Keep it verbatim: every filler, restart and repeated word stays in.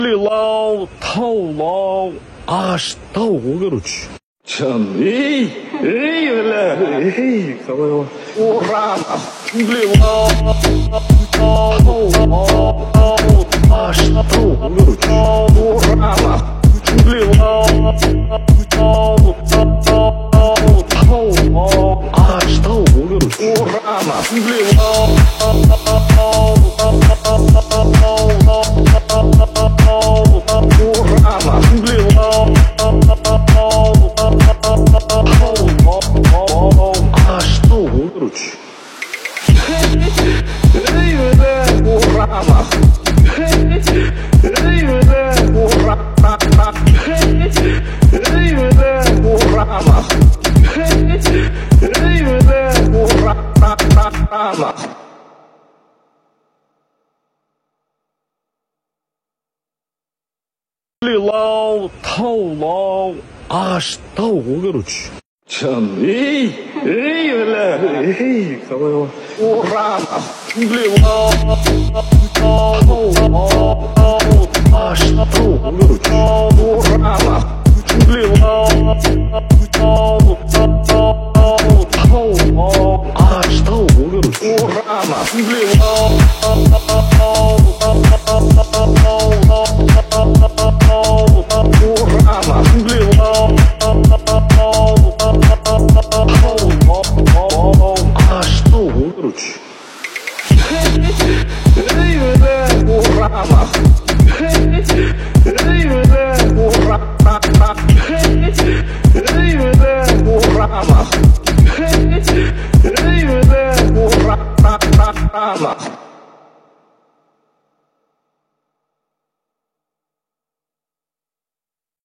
Лилал, таулал, аж тау, короче. Чан, эй, эй, бля, эй, кого ура, лилал, таулал, аж тау, короче. Ура, лилал, таулал, аж тау, короче. Ура, лилал, Лилал, таулал, аж тау, короче. Чан, эй, эй, бля, эй, кого ура, лилал, таулал.